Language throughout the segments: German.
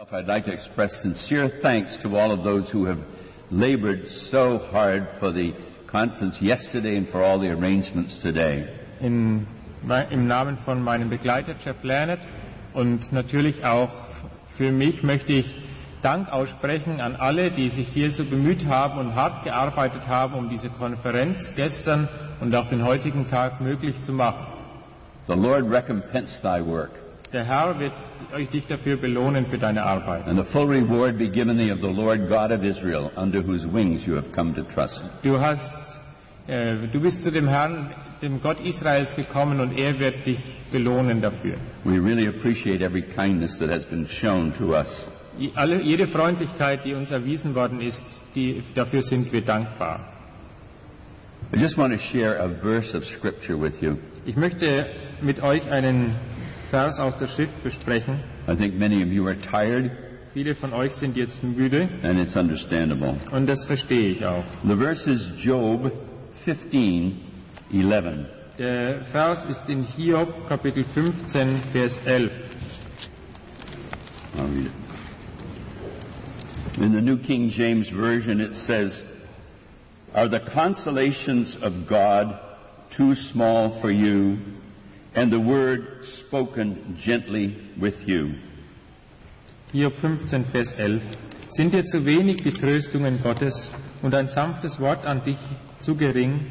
I'd like to express sincere thanks to all of those who have labored so hard for the conference yesterday and for all the arrangements today. Im Namen von meinem Begleiter Jeff Lannett und natürlich auch für mich möchte ich Dank aussprechen an alle, die sich hier so bemüht haben und hart gearbeitet haben, um diese Konferenz gestern und auch den heutigen Tag möglich zu machen. The Lord recompense thy work. Der Herr wird dich dafür belohnen für deine Arbeit. And the full reward be given thee of the Lord God of Israel, under whose wings you have come to trust. Du bist zu dem Herrn, dem Gott Israels gekommen und er wird dich belohnen dafür. We really appreciate every kindness that has been shown to us. Jede Freundlichkeit, die uns erwiesen worden ist, dafür sind wir dankbar. I just want to share a verse of Scripture with you. Ich möchte mit euch einen Vers aus der Schrift besprechen. I think many of you are tired. Viele von euch sind jetzt müde. And it's understandable. Und das verstehe ich auch. The verse is Job 15:11. Der Vers ist in Hiob Kapitel 15 Vers 11. I'll read it. In the New King James Version it says, "Are the consolations of God too small for you, and the word spoken gently with you?" Hiob 15 Vers 11. Sind dir zu wenig die Tröstungen Gottes und ein sanftes Wort an dich zu gering?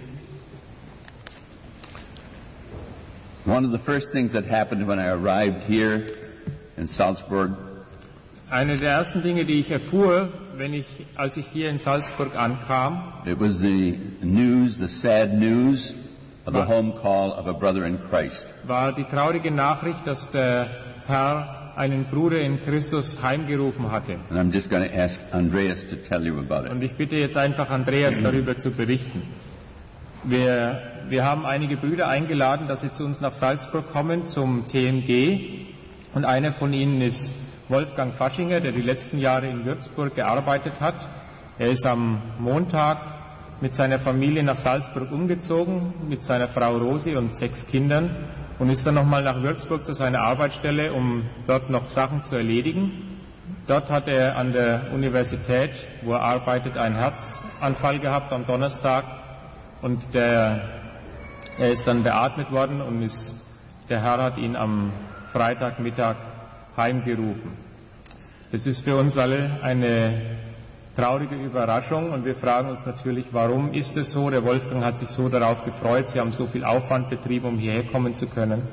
One of the first things that happened when I arrived here in Salzburg, eine der ersten Dinge, die ich erfuhr, als ich hier in Salzburg ankam, it was the sad news of the home call of a brother in Christ. War die traurige Nachricht, dass der Herr einen Bruder in Christus heimgerufen hatte. And I'm just going to ask Andreas to tell you about it. Und ich bitte jetzt einfach Andreas darüber zu berichten. Wir haben einige Brüder eingeladen, dass sie zu uns nach Salzburg kommen zum TMG. Und einer von ihnen ist Wolfgang Faschinger, der die letzten Jahre in Würzburg gearbeitet hat. Er ist am Montag mit seiner Familie nach Salzburg umgezogen, mit seiner Frau Rosi und 6 Kindern und ist dann nochmal nach Würzburg zu seiner Arbeitsstelle, um dort noch Sachen zu erledigen. Dort hat er an der Universität, wo er arbeitet, einen Herzanfall gehabt am Donnerstag und er ist dann beatmet worden und der Herr hat ihn am Freitagmittag heimgerufen. Das ist für uns alle eine traurige Überraschung und wir fragen uns natürlich, warum ist es so? Der Wolfgang hat sich so darauf gefreut, sie haben so viel Aufwand betrieben, um hierher kommen zu können.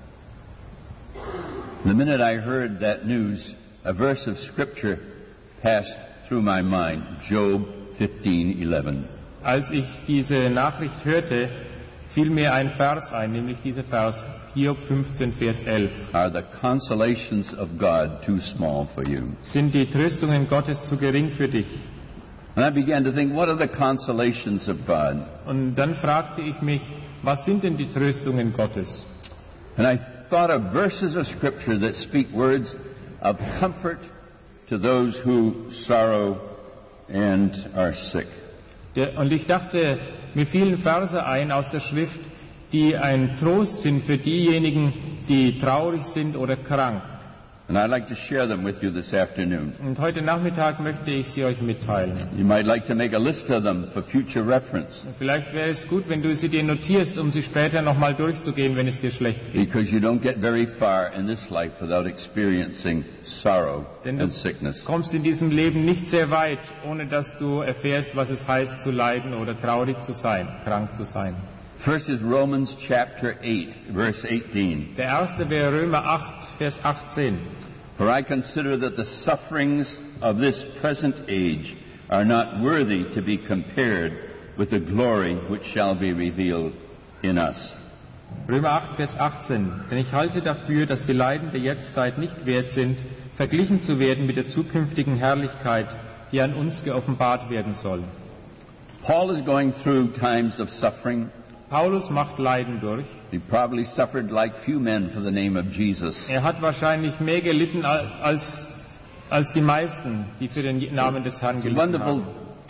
The minute I heard that news, a verse of Scripture passed through my mind, Job 15:11. Als ich diese Nachricht hörte, fiel mir ein Vers ein, nämlich dieser Vers, Hiob 15, Vers 11. Are the consolations of God too small for you? Sind die Tröstungen Gottes zu gering für dich? And I began to think, what are the consolations of God? Und dann fragte ich mich, was sind denn die Tröstungen Gottes? And I thought of verses of Scripture that speak words of comfort to those who sorrow and are sick. Und ich dachte, mir fielen Verse ein aus der Schrift, die ein Trost sind für diejenigen, die traurig sind oder krank. And I'd like to share them with you this afternoon. Und heute Nachmittag möchte ich sie euch mitteilen. You might like to make a list of them for future reference. Vielleicht wäre es gut, wenn du sie dir notierst, um sie später nochmal durchzugehen, wenn es dir schlecht geht. Because you don't get very far in this life without experiencing sorrow and sickness. Du kommst in diesem Leben nicht sehr weit, ohne dass du erfährst, was es heißt zu leiden oder traurig zu sein, krank zu sein. First is Romans chapter 8, verse 18. Der erste wäre Römer 8, Vers 18. For I consider that the sufferings of this present age are not worthy to be compared with the glory which shall be revealed in us. Römer 8, Vers 18. Denn ich halte dafür, dass die Leiden der Jetztzeit nicht wert sind, verglichen zu werden mit der zukünftigen Herrlichkeit, die an uns geoffenbart werden soll. Paul is going through times of suffering. Paulus macht Leiden durch. He probably suffered like few men for the name of Jesus. Er hat wahrscheinlich mehr gelitten als die meisten, die für den Namen des Herrn gelitten haben. Wonderful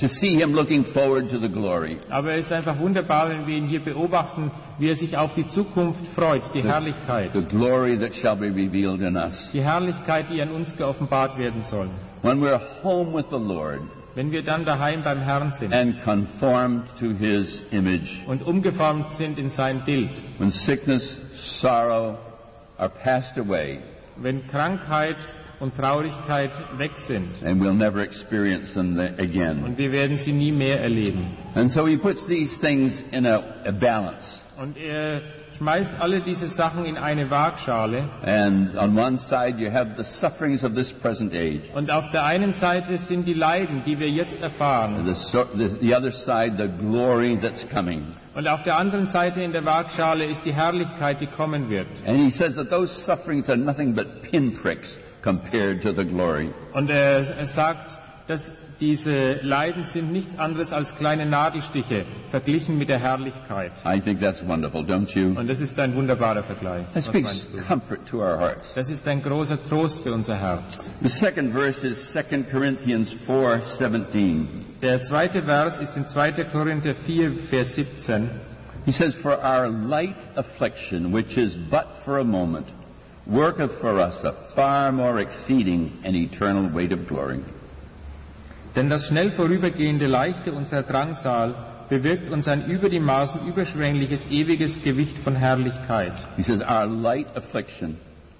to see him looking forward to the glory. Aber es ist einfach wunderbar, wenn wir ihn hier beobachten, wie er sich auf die Zukunft freut, die Herrlichkeit. The glory that shall be revealed in us. Die Herrlichkeit, die an uns geoffenbart werden soll. When we're home with the Lord Wenn wir dann daheim beim Herrn sind and conformed to his image, und umgeformt sind in sein Bild, when sickness, sorrow are passed away, wenn Krankheit und Traurigkeit weg sind and we'll never experience them again. und wir werden sie nie mehr erleben. And so he puts these things in a balance. Und er schmeißt alle diese Sachen in eine Waagschale. And on one side you have the sufferings of this present age. Und auf der einen Seite sind die Leiden, die wir jetzt erfahren. The other side, the glory that's coming. Und auf der anderen Seite in der Waagschale ist die Herrlichkeit, die kommen wird. And he says that those sufferings are nothing but pinpricks compared to the glory. Und er sagt, dass diese Leiden sind nichts anderes als kleine Nadelstiche verglichen mit der Herrlichkeit. I think that's wonderful, don't you? Und das ist ein wunderbarer Vergleich. That speaks comfort to our hearts. Das ist ein großer Trost für unser Herz. The second verse is 2 Corinthians 4:17. Der zweite Vers ist in 2. Korinther 4, Vers 17. He says, "For our light affliction, which is but for a moment, worketh for us a far more exceeding and eternal weight of glory." Denn das schnell vorübergehende Leichte unserer Drangsal bewirkt uns ein über die Maßen überschwängliches, ewiges Gewicht von Herrlichkeit. He says, "Our light affliction."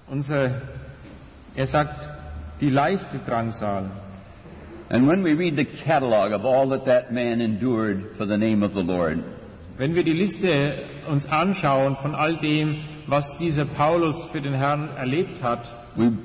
Er sagt, die leichte Drangsal. And when we read the catalog of all that man endured for the name of the Lord, wenn wir die Liste uns anschauen von all dem, was dieser Paulus für den Herrn erlebt hat,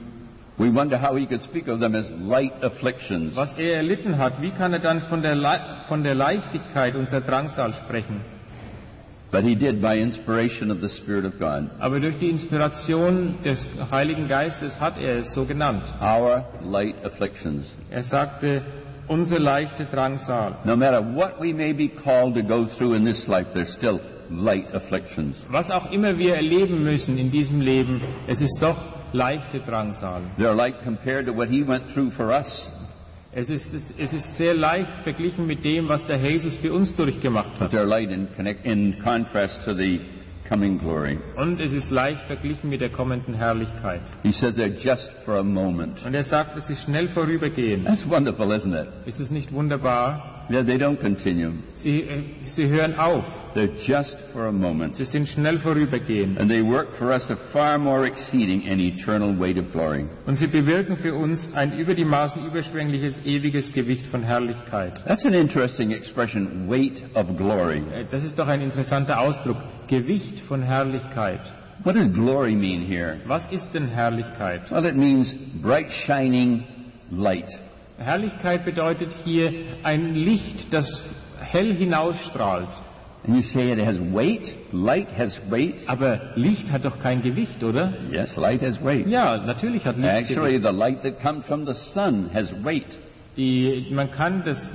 we wonder how he could speak of them as light afflictions. was er erlitten hat, wie kann er dann von der Leichtigkeit unserer Drangsal sprechen? But he did by inspiration of the Spirit of God. Aber durch die Inspiration des Heiligen Geistes hat er es so genannt. Our light afflictions. Er sagte, unsere leichte Drangsal. No matter what we may be called to go through in this life, there's still light afflictions. Was auch immer wir erleben müssen in diesem Leben, es ist doch leichte Drangsal. They're light compared to what he went through for us. Es ist sehr leicht verglichen mit dem, was der Jesus für uns durchgemacht But hat. they're light in contrast to the coming glory. Und es ist leicht verglichen mit der kommenden Herrlichkeit. He said they're just for a moment. Und er sagt, es ist schnell vorübergehend. That's wonderful, isn't it? Ist es nicht wunderbar? Yeah, they don't continue. Sie hören auf. They're just for a moment. Sie sind schnell vorübergehend. And they work for us a far more exceeding and eternal weight of glory. Und sie bewirken für uns ein über die Maßen überschwängliches, ewiges Gewicht von Herrlichkeit. That's an interesting expression, weight of glory. Das ist doch ein interessanter Ausdruck. Gewicht von Herrlichkeit. What does glory mean here? Was ist denn Herrlichkeit? Well, it means bright shining light. Herrlichkeit bedeutet hier ein Licht, das hell hinausstrahlt. And you say it has weight? Light has weight? Aber Licht hat doch kein Gewicht, oder? Yes, light has weight. Ja, natürlich hat Licht Actually, Gewicht. the light that comes from the sun has weight. Man kann das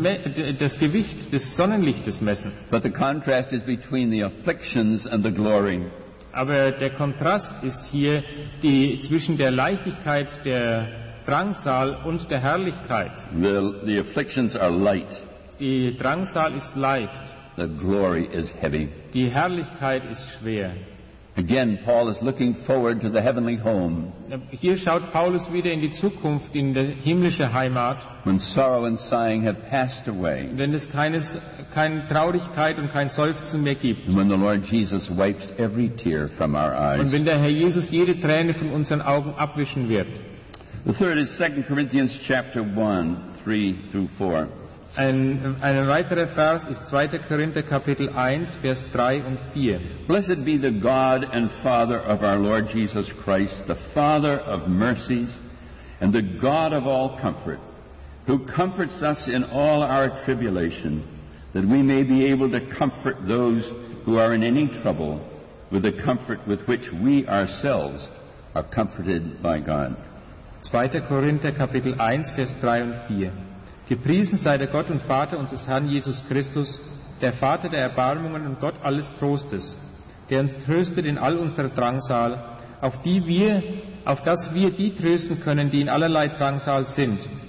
Gewicht des Sonnenlichtes messen. But the contrast is between the afflictions and the glory. Aber der Kontrast ist hier zwischen der Leichtigkeit der Drangsal und der Herrlichkeit. The afflictions are light. Die Drangsal ist leicht. The glory is heavy. Die Herrlichkeit ist schwer. Again, Paul is looking forward to the heavenly home. Hier schaut Paulus wieder in die Zukunft, in die himmlische Heimat. When sorrow and sighing have passed away. Wenn es keine Traurigkeit und kein Seufzen mehr gibt. And when the Lord Jesus wipes every tear from our eyes. Und wenn der Herr Jesus jede Träne von unseren Augen abwischen wird. The third is 2 Corinthians chapter 1, 3 through 4. Ein weiterer Vers ist 2. Korinther Kapitel 1, Vers 3 und 4. Blessed be the God and Father of our Lord Jesus Christ, the Father of mercies and the God of all comfort, who comforts us in all our tribulation, that we may be able to comfort those who are in any trouble with the comfort with which we ourselves are comforted by God. 2. Korinther Kapitel 1, Vers 3 und 4. Gepriesen sei der Gott und Vater unseres Herrn Jesus Christus, der Vater der Erbarmungen und Gott alles Trostes, der uns tröstet in all unserer Drangsal, auf dass wir die trösten können, die in allerlei Drangsal sind,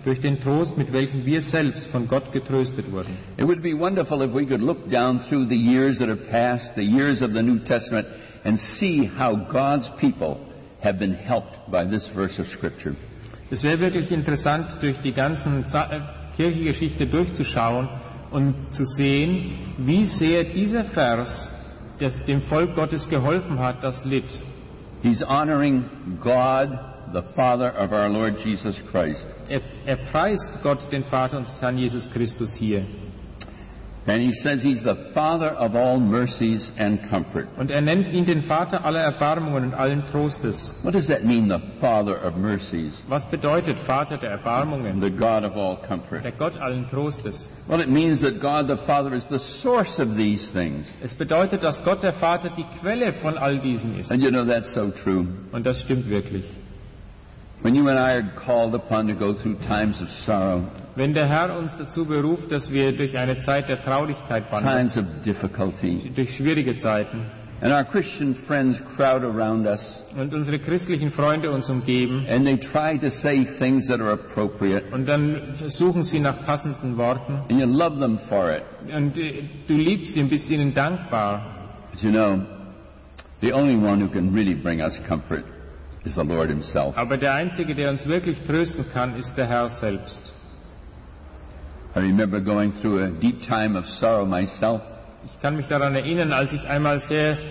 durch den Trost, mit welchem wir selbst von Gott getröstet wurden. It would be wonderful if we could look down through the years that have passed, the years of the New Testament, and see how God's people have been helped by this verse of Scripture. Es wäre wirklich interessant, durch die ganzen Kirchengeschichte durchzuschauen und zu sehen, wie sehr dieser Vers, das dem Volk Gottes geholfen hat, das litt. He's honoring God, the Father of our Lord Jesus Christ. Er preist Gott, den Vater unseres Herrn Jesus Christus hier. And he says he's the Father of all mercies and comfort. Und er nennt ihn den Vater aller Erbarmungen und allen Trostes. What does that mean, the Father of mercies, Was bedeutet Vater der Erbarmungen, the God of all comfort? der Gott allen Trostes? Well, it means that God the Father is the source of these things. Es bedeutet, dass Gott der Vater die Quelle von all diesem ist. And you know, that's so true. Und das stimmt wirklich. When you and I are called upon to go through times of sorrow, Wenn der Herr uns dazu beruft, dass wir durch eine Zeit der Traurigkeit wandern, times of difficulty, durch schwierige Zeiten, and our Christian friends crowd around us, und unsere christlichen Freunde uns umgeben, and they try to say things that are appropriate, und dann suchen sie nach passenden Worten, and you love them for it. und du liebst sie und bist ihnen dankbar. But you know, the only one who can really bring us comfort is the Lord himself. Aber der Einzige, der uns wirklich trösten kann, ist der Herr selbst. I remember going through a deep time of sorrow myself, Ich kann mich daran erinnern, als ich einmal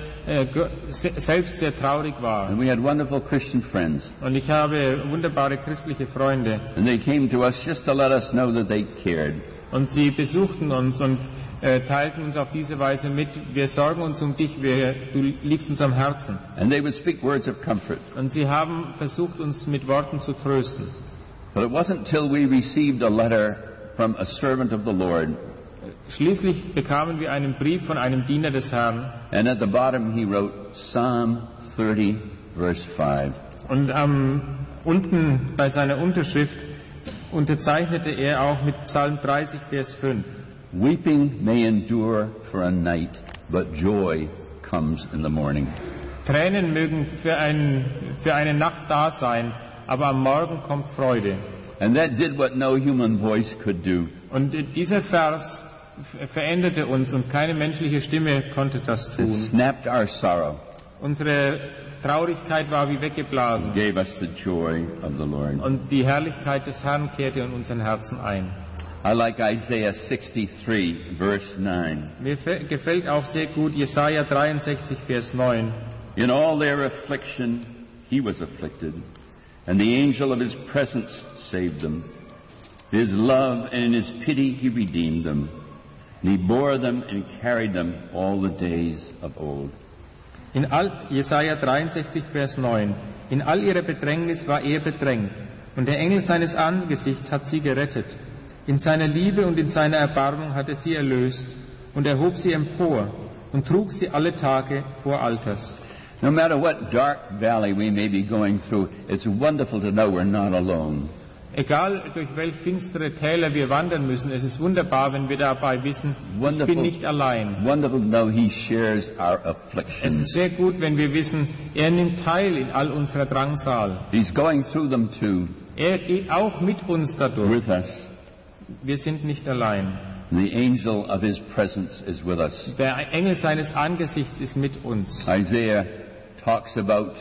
selbst sehr traurig war. and we had wonderful Christian friends, Und ich habe wunderbare christliche Freunde. and they came to us just to let us know that they cared. Und sie besuchten uns und teilten uns auf diese Weise mit, wir sorgen uns um dich, du liegst uns am Herzen. And they would speak words of comfort. Und sie haben versucht, uns mit Worten zu trösten. But it wasn't till we received a letter from a servant of the Lord, Schließlich bekamen wir einen Brief von einem Diener des Herrn. and at the bottom he wrote Psalm 30, verse 5. Und unten bei seiner Unterschrift unterzeichnete er auch mit Psalm 30, Vers 5. Weeping may endure for a night, but joy comes in the morning. Tränen mögen für eine Nacht da sein, aber am Morgen kommt Freude. And that did what no human voice could do. Und dieser Vers veränderte uns und keine menschliche Stimme konnte das It tun. snapped our sorrow, Unsere Traurigkeit war wie weggeblasen gave us the joy of the Lord. und die Herrlichkeit des Herrn kehrte in unseren Herzen ein. I like Isaiah 63, verse 9. Mir gefällt auch sehr gut Jesaja 63, Vers 9. In all their affliction he was afflicted, and the angel of his presence saved them. In his love and in his pity he redeemed them. And he bore them and carried them all the days of old. Jesaja 63, Vers 9. In all ihrer Bedrängnis war er bedrängt, und der Engel seines Angesichts hat sie gerettet. In seiner Liebe und in seiner Erbarmung hat er sie erlöst und erhob sie empor und trug sie alle Tage vor Alters. No matter what dark valley we may be going through, it's wonderful to know we're not alone. Egal durch welche finstere Täler wir wandern müssen, es ist wunderbar, wenn wir dabei wissen, ich bin nicht allein. Wonderful to know he shares our Es ist afflictions. sehr gut, wenn wir wissen, er nimmt teil in all unserer Drangsal. He's going through them too, Er geht auch mit uns dadurch. with us. Wir sind nicht allein. The angel of his presence is with us. Der Engel seines Angesichts ist mit uns. Isaiah talks about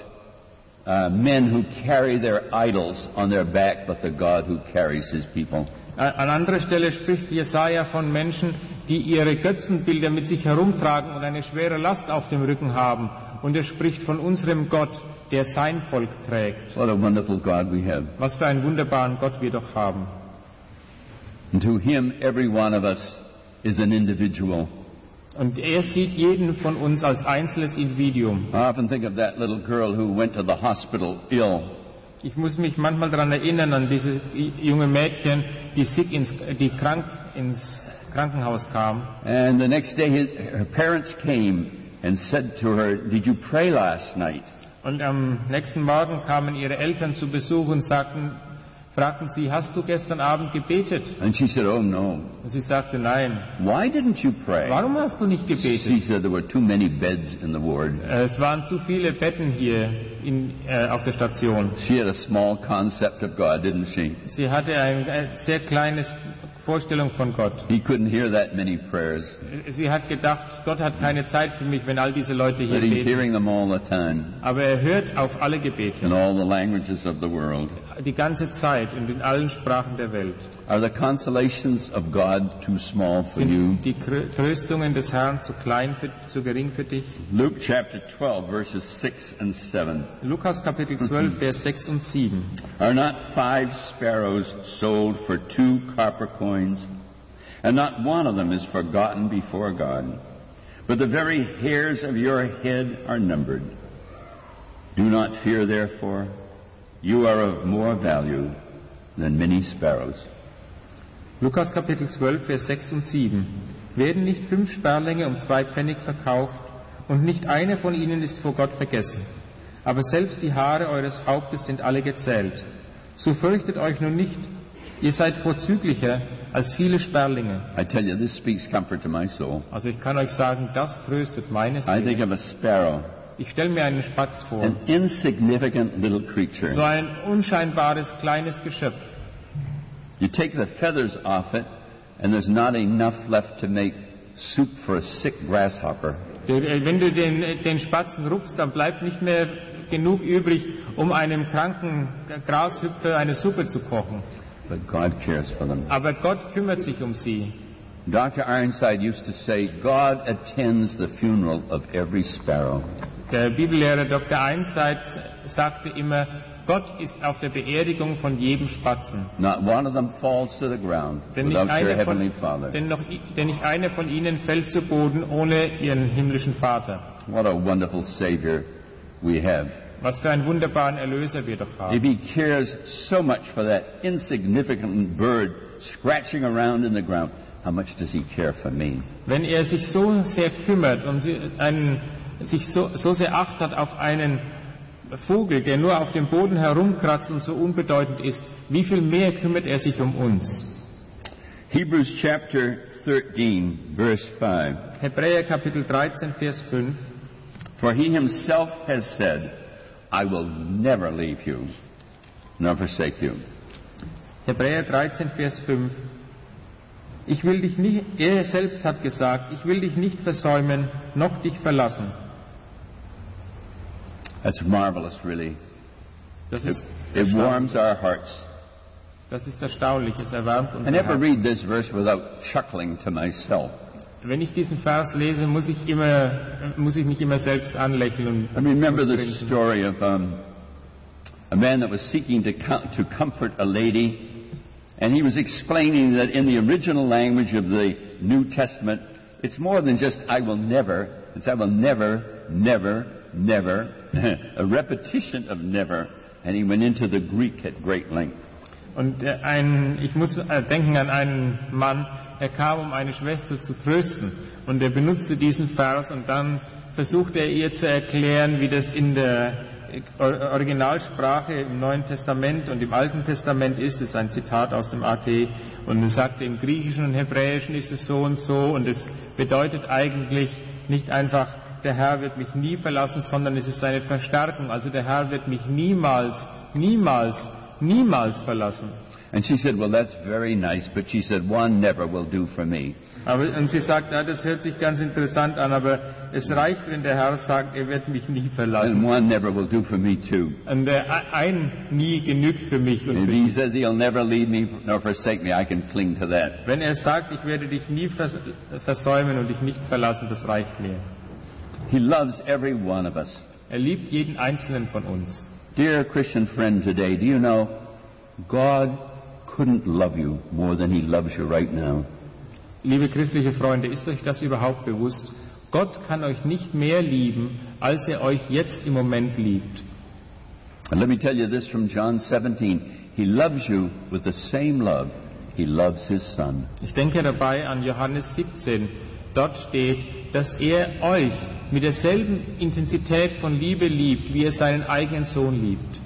men who carry their idols on their back, but the God who carries his people. An anderer Stelle spricht Jesaja von Menschen, die ihre Götzenbilder mit sich herumtragen und eine schwere Last auf dem Rücken haben. Und er spricht von unserem Gott, der sein Volk trägt. What a wonderful God we have. Was für einen wunderbaren Gott wir doch haben. And to him, every one of us is an individual. Und er sieht jeden von uns als einzelnes Individuum. I often think of that little girl who went to the hospital ill. Ich muss mich manchmal daran erinnern, an dieses junge Mädchen, die krank ins Krankenhaus kam. And the next day her parents came and said to her, "Did you pray last night?" Und am nächsten Morgen kamen ihre Eltern zu Besuch und fragten sie, hast du gestern Abend gebetet? And she said, "Oh no." Und sie sagte, nein. Why didn't you pray? Warum hast du nicht She gebetet? said there were too many beds in the ward. Es waren zu viele Betten hier. auf der Station. She had a small concept of God, didn't she? Sie hatte eine sehr kleine Vorstellung von Gott. He couldn't hear that many prayers, Sie hat gedacht, Gott hat keine Zeit für mich, wenn all diese Leute hier but he's beten. hearing them all the time Aber er hört auf alle in Gebete, all the languages of the world. die ganze Zeit und in allen Sprachen der Welt. Are the consolations of God too small for you? Sind die Tröstungen des Herrn zu gering für dich? Luke chapter 12, verses 6 and 7. Lukas Kapitel 12, Vers 6 und 7. Are not 5 sparrows sold for 2 copper coins? And not one of them is forgotten before God. But the very hairs of your head are numbered. Do not fear, therefore. You are of more value than many sparrows. Lukas Kapitel 12, Vers 6 und 7. Werden nicht 5 Sperlinge um 2 Pfennig verkauft, und nicht eine von ihnen ist vor Gott vergessen. Aber selbst die Haare eures Hauptes sind alle gezählt. So fürchtet euch nun nicht, ihr seid vorzüglicher als viele Sperlinge. I tell you, this speaks comfort to my soul. Also ich kann euch sagen, das tröstet meine I think Seele. of a sparrow, Ich stelle mir einen Spatz vor, an insignificant little creature. so ein unscheinbares kleines Geschöpf. You take the feathers off it, and there's not enough left to make soup for a sick grasshopper. Wenn du den Spatzen rupfst, dann bleibt nicht mehr genug übrig, um einem kranken Grashüpfer eine Suppe zu kochen. But God cares for them. Aber Gott kümmert sich um sie. Dr. Ironside used to say, God attends the funeral of every sparrow. Der Bibellehrer Dr. Ironside sagte immer, Gott ist auf der Beerdigung von jedem Spatzen. Not one of them falls to the ground Denn nicht, without your einer heavenly von, Father. denn nicht einer von ihnen fällt zu Boden ohne ihren himmlischen Vater. What a wonderful Savior we have. Was für einen wunderbaren Erlöser wir doch If haben. He cares so much for that insignificant bird scratching around in the ground, how much does He care for me? Wenn er sich so sehr kümmert und sich so sehr Acht hat auf einen Vogel, der nur auf dem Boden herumkratzt und so unbedeutend ist, wie viel mehr kümmert er sich um uns? Hebrews chapter 13, verse 5. Hebräer Kapitel 13, Vers 5. For He Himself has said, I will never leave you, nor forsake you. Hebräer 13, Vers 5. Ich will dich nicht, er selbst hat gesagt, ich will dich nicht versäumen, noch dich verlassen. That's marvelous, really. Das ist It warms our hearts. erstaunlich, es erwärmt I unser never Herz. read this verse without chuckling to myself. Wenn ich diesen Vers lese, muss ich mich immer selbst anlächeln I und remember the grinsen. story of a man that was seeking to comfort a lady, and he was explaining that in the original language of the New Testament, it's more than just I will never, it's I will never, never, never, a repetition of never, and he went into the Greek at great length. Und ich muss denken an einen Mann, er kam, um eine Schwester zu trösten, und er benutzte diesen Vers, und dann versuchte er ihr zu erklären, wie das in der Originalsprache im Neuen Testament und im Alten Testament ist. Das ist ein Zitat aus dem AT, und er sagte, im Griechischen und Hebräischen ist es so, und es bedeutet eigentlich nicht einfach, der Herr wird mich nie verlassen, sondern es ist eine Verstärkung. Also der Herr wird mich niemals, niemals, niemals verlassen. And she said, well, that's very nice, but she said, one never will do for me. Und sie sagt, ja, das hört sich ganz interessant an, aber es reicht, wenn der Herr sagt, er wird mich nie And verlassen. one never will do for me too. Und ein nie genügt für mich. Und If für he says he'll never leave me nor forsake me, I can cling to that. wenn er sagt, ich werde dich nie versäumen und dich nicht verlassen, das reicht mir. He loves every one of us. Er liebt jeden Einzelnen von uns. Dear Christian friend today, do you know God couldn't love you more than He loves you right now? Liebe christliche Freunde, ist euch das überhaupt bewusst? Gott kann euch nicht mehr lieben, als er euch jetzt im Moment liebt. And let me tell you this from John 17. He loves you with the same love He loves His Son. Ich denke dabei an Johannes 17. Dort steht, dass er euch mit derselben Intensität von Liebe liebt, wie er seinen eigenen Sohn liebt.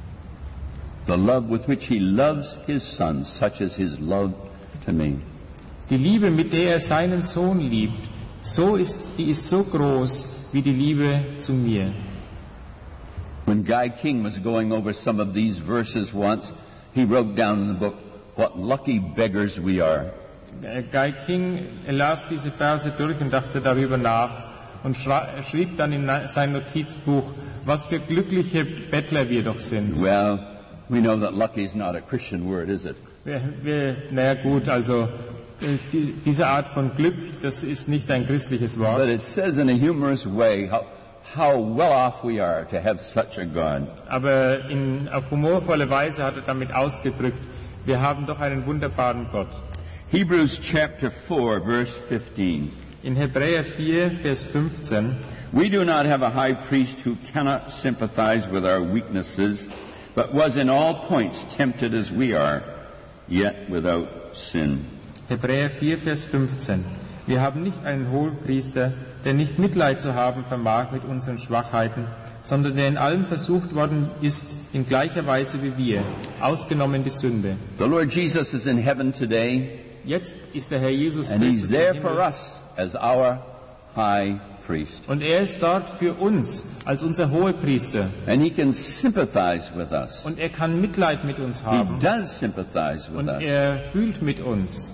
The love with which He loves His Son, such as His love to me. Die Liebe, mit der er seinen Sohn liebt, die ist so groß wie die Liebe zu mir. When Guy King was going over some of these verses once, he wrote down in the book, "What lucky beggars we are." Guy King las diese Verse durch und dachte darüber nach und schrieb dann in sein Notizbuch, was für glückliche Bettler wir doch sind. Well, we know that lucky is not a Christian word, is it? Naja gut, also diese Art von Glück, das ist nicht ein christliches But Wort. it says in a humorous way how well off we are to have such a God. Aber auf humorvolle Weise hat er damit ausgedrückt, wir haben doch einen wunderbaren Gott. Hebrews chapter 4, verse 15. In Hebräer 4, Vers 15. We do not have a high priest who cannot sympathize with our weaknesses, but was in all points tempted as we are, yet without sin. Hebräer 4, Vers 15. Wir haben nicht einen Hohenpriester, der nicht Mitleid zu haben vermag mit unseren Schwachheiten, sondern der in allem versucht worden ist, in gleicher Weise wie wir, ausgenommen die Sünde. The Lord Jesus is in heaven today, Jetzt ist der Herr Jesus and He's Christus im there Himmel, for us as our high priest. und er ist dort für uns als unser Hohepriester, And He can sympathize with us. und er kann Mitleid mit uns He haben, does sympathize with und us er fühlt mit uns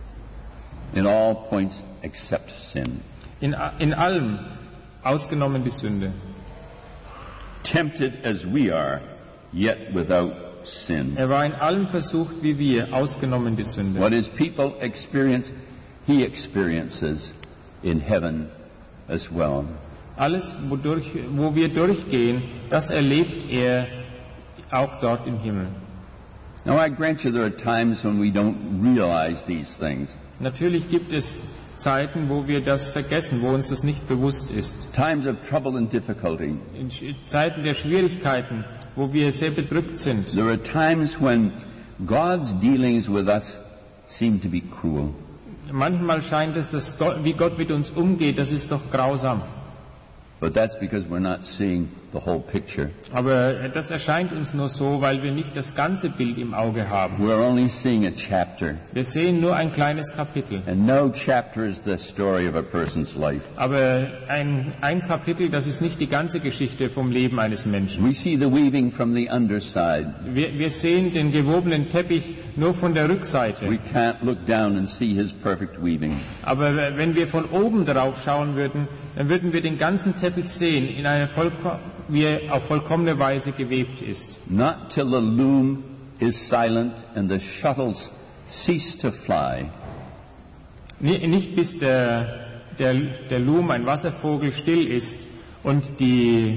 in all points except sin. in allem, ausgenommen die Sünde. Tempted as we are, yet without sin. Er war in allem versucht wie wir, ausgenommen die Sünde. What His people experience, He experiences in heaven as well. Alles, wo wir durchgehen, das erlebt er auch dort im Himmel. Now I grant you there are times when we don't realize these things. Natürlich gibt es Zeiten, wo wir das vergessen, wo uns das nicht bewusst ist. Times of trouble and difficulty. In Zeiten der Schwierigkeiten, wo wir sehr bedrückt sind. There are times when God's dealings with us seem to be cruel. Manchmal scheint es, dass wie Gott mit uns umgeht, das ist doch grausam. But that's because we're not seeing the whole picture. Aber das erscheint uns nur so, weil wir nicht das ganze Bild im Auge haben. We're only seeing a chapter. Wir sehen nur ein kleines Kapitel. And no chapter is the story of a person's life. Aber ein Kapitel, das ist nicht die ganze Geschichte vom Leben eines Menschen. We see the weaving from the underside. Wir sehen den gewobenen Teppich nur von der Rückseite. We can't look down and see His perfect weaving. Aber wenn wir von oben darauf schauen würden, dann würden wir den ganzen Teppich sehen, wie er auf vollkommene Weise gewebt ist. Not till the loom is silent and the shuttles cease to fly. Nicht bis der Loom, ein Wasservogel, still ist und die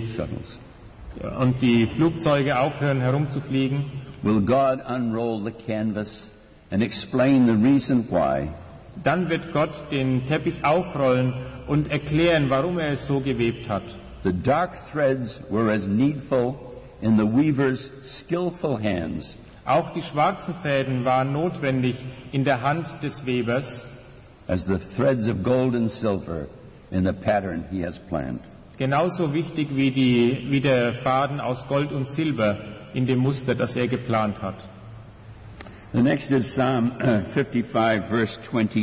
Flugzeuge aufhören herumzufliegen, Will God unroll the canvas and explain the reason why? dann wird Gott den Teppich aufrollen und erklären, warum er es so gewebt hat. The dark threads were as needful in the weaver's skillful hands Auch die schwarzen Fäden waren notwendig in der Hand des Webers, as the threads of gold and silver in the pattern he has planned. genauso wichtig wie der Faden aus Gold und Silber in dem Muster, das er geplant hat. The next is Psalm 55, verse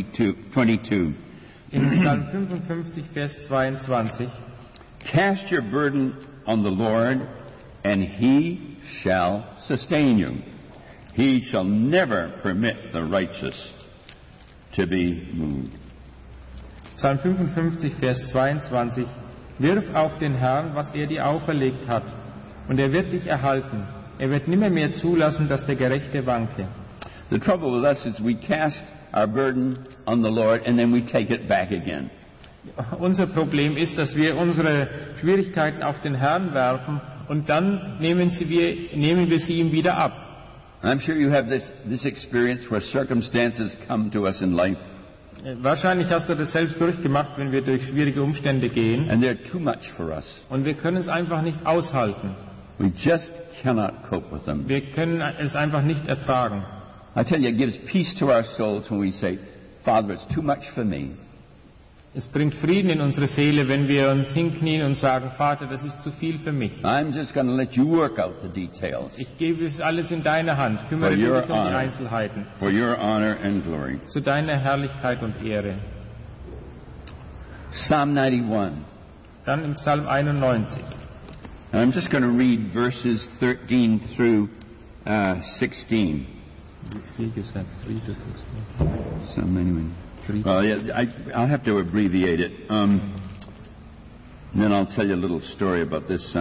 22. In Psalm 55, Vers 22. Cast your burden on the Lord, and He shall sustain you. He shall never permit the righteous to be moved. Psalm 55, Vers 22. Wirf auf den Herrn, was er dir auferlegt hat, und er wird dich erhalten. Er wird nimmermehr zulassen, dass der Gerechte wanke. The trouble with us is we cast our burden on the Lord and then we take it back again. Unser Problem ist, dass wir unsere Schwierigkeiten auf den Herrn werfen und dann nehmen wir sie ihm wieder ab. I'm sure you have this experience where circumstances come to us in life Wahrscheinlich hast du das selbst durchgemacht, wenn wir durch schwierige Umstände gehen and they're too much for us. und wir können es einfach nicht aushalten. We just cannot cope with them. Wir können es einfach nicht ertragen. I tell you, it gives peace to our souls when we say, Father, it's too much for me. Es bringt Frieden in unsere Seele, wenn wir uns hinknien und sagen, Vater, das ist zu viel für mich. I'm just going to let you work out the details Ich gebe es alles in deine Hand. Kümmere For dich your um die honor. Einzelheiten. for your honor and glory. Zu deiner Herrlichkeit und Ehre. Psalm 91. Dann im Psalm 91. And I'm just going to read verses 13 through 16. Some anyway. Well, yeah, I'll have to abbreviate it. And then I'll tell you a little story about this.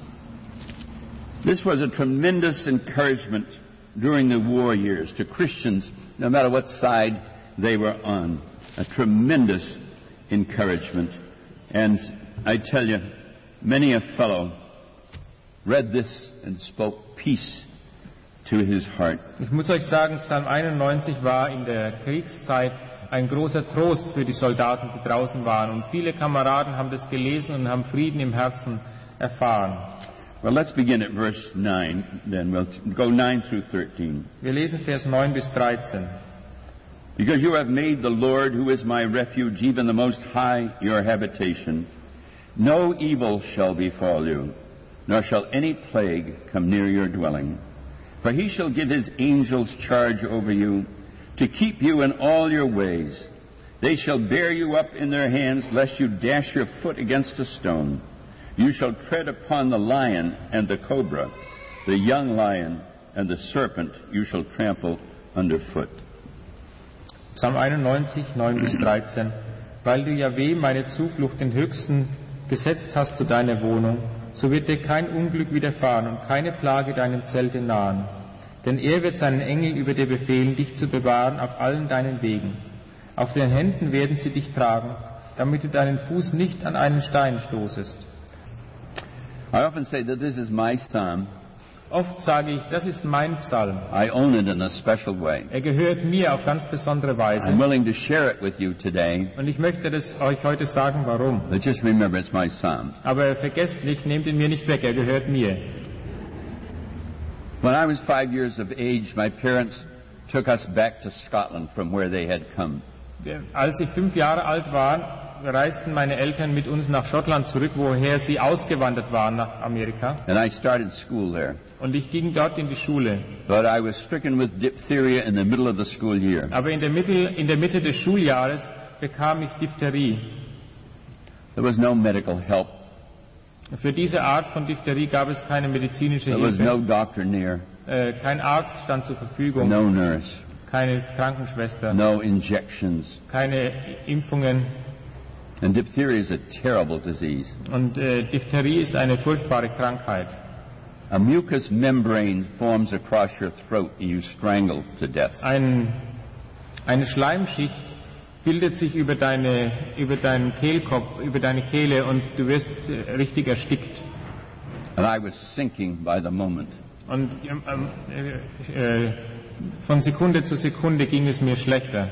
This was a tremendous encouragement during the war years to Christians, no matter what side they were on. A tremendous encouragement. And I tell you, many a fellow read this and spoke peace to his heart. Ich muss euch sagen, Psalm 91 war in der Kriegszeit ein großer Trost für die Soldaten, die draußen waren. Und viele Kameraden haben das gelesen und haben Frieden im Herzen erfahren. Well, let's begin at verse 9, then we'll go 9 through 13. Wir lesen Vers 9 bis 13. Because you have made the Lord, who is my refuge, even the Most High, your habitation, no evil shall befall you, nor shall any plague come near your dwelling. For he shall give his angels charge over you, to keep you in all your ways. They shall bear you up in their hands, lest you dash your foot against a stone. You shall tread upon the lion and the cobra, the young lion and the serpent you shall trample underfoot. Psalm 91, 9 bis 13. Weil du, Jahweh, meine Zuflucht den Höchsten gesetzt hast zu deiner Wohnung, so wird dir kein Unglück widerfahren und keine Plage deinem Zelte nahen. Denn er wird seinen Engel über dir befehlen, dich zu bewahren auf allen deinen Wegen. Auf den Händen werden sie dich tragen, damit du deinen Fuß nicht an einen Stein stoßest. I often say that this is my psalm. Oft sage ich, das ist mein Psalm. I own it in a special way. Er gehört mir auf ganz besondere Weise. I'm willing to share it with you today. Und ich möchte das euch heute sagen, warum. But just remember, it's my psalm. Aber vergesst nicht, nehmt ihn mir nicht weg, er gehört mir. When I was 5 years of age, my parents took us back to Scotland from where they had come. Als ich 5 Jahre alt war, reisten meine Eltern mit uns nach Schottland zurück, woher sie ausgewandert waren nach Amerika. And I started school there. Und ich ging dort in die Schule. But I was stricken with diphtheria in the middle of the school year. Aber in der Mitte des Schuljahres bekam ich Diphtherie. There was no medical help. Für diese Art von Diphtherie gab es keine medizinische There was no Hilfe. doctor near. Kein Arzt stand zur Verfügung. No nurse. Keine Krankenschwester. No injections. Keine Impfungen. And diphtheria is a terrible disease. Und Diphtherie ist eine furchtbare Krankheit. A mucous membrane forms across your throat and you strangle to death. Eine Schleimschicht bildet sich über deinen Kehlkopf, über deine Kehle und du wirst richtig erstickt. And I was sinking by the moment. Und von Sekunde zu Sekunde ging es mir schlechter.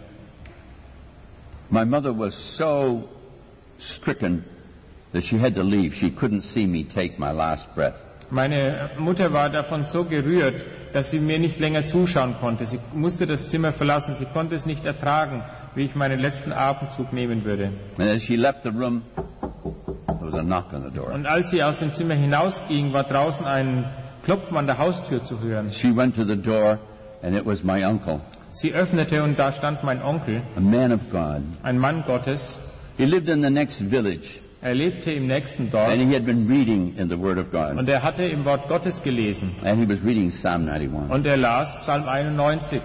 My mother was so stricken that she had to leave. She couldn't see me take my last breath. Meine Mutter war davon so gerührt, dass sie mir nicht länger zuschauen konnte. Sie musste das Zimmer verlassen. Sie konnte es nicht ertragen, wie ich meinen letzten Atemzug nehmen würde. And as she left the room, there was a knock on the door. Und als sie aus dem Zimmer hinausging, war draußen ein Klopfen an der Haustür zu hören. She went to the door and it was my uncle, Sie öffnete und da stand mein Onkel, a man of God. ein Mann Gottes. He lived in the next village Er lebte im nächsten Dorf and he had been reading in the Word of God. und er hatte im Wort Gottes gelesen. And he was reading Psalm 91. Und er las Psalm 91.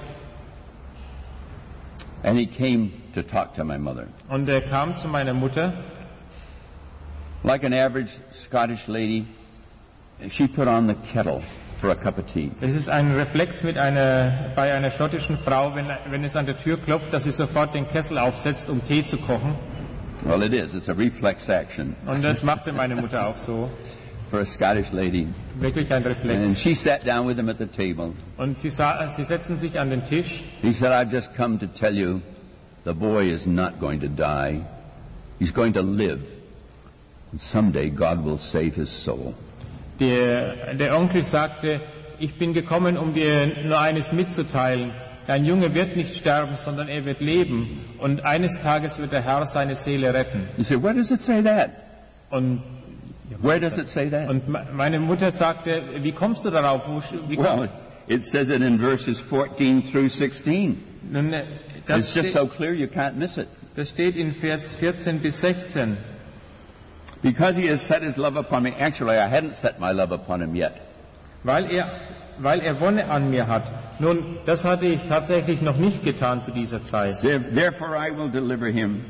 And he came to talk to my mother. Und er kam zu meiner Mutter. Like an average Scottish lady, she put on the kettle for a cup of tea. Es ist ein Reflex bei einer schottischen Frau, wenn es an der Tür klopft, dass sie sofort den Kessel aufsetzt, um Tee zu kochen. Well, it is. It's a reflex action Und das machte meine Mutter auch so. for a Scottish lady. Wirklich ein And Reflex. she sat down with him at the table. Und sie setzten sich an den Tisch. He said, I've just come to tell you the boy is not going to die. He's going to live. And someday God will save his soul. Der Onkel sagte, ich bin gekommen, um dir nur eines mitzuteilen. Dein Junge wird nicht sterben, sondern er wird leben. Und eines Tages wird der Herr seine Seele retten. He said, where does it say that? Und Where does it say that? meine Mutter sagte, wie kommst du darauf? Well, it says it in verses 14 through 16. Nun, It's just so clear you can't miss it. das steht in Vers 14 bis 16. Because he has set his love upon me. Actually, I hadn't set my love upon him yet. Weil er Wonne an mir hat. Nun, das hatte ich tatsächlich noch nicht getan zu dieser Zeit. Therefore I will deliver him.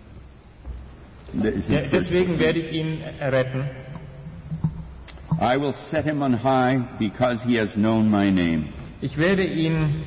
Deswegen werde ich ihn retten. I will set him on high because he has known my name. Ich werde ihn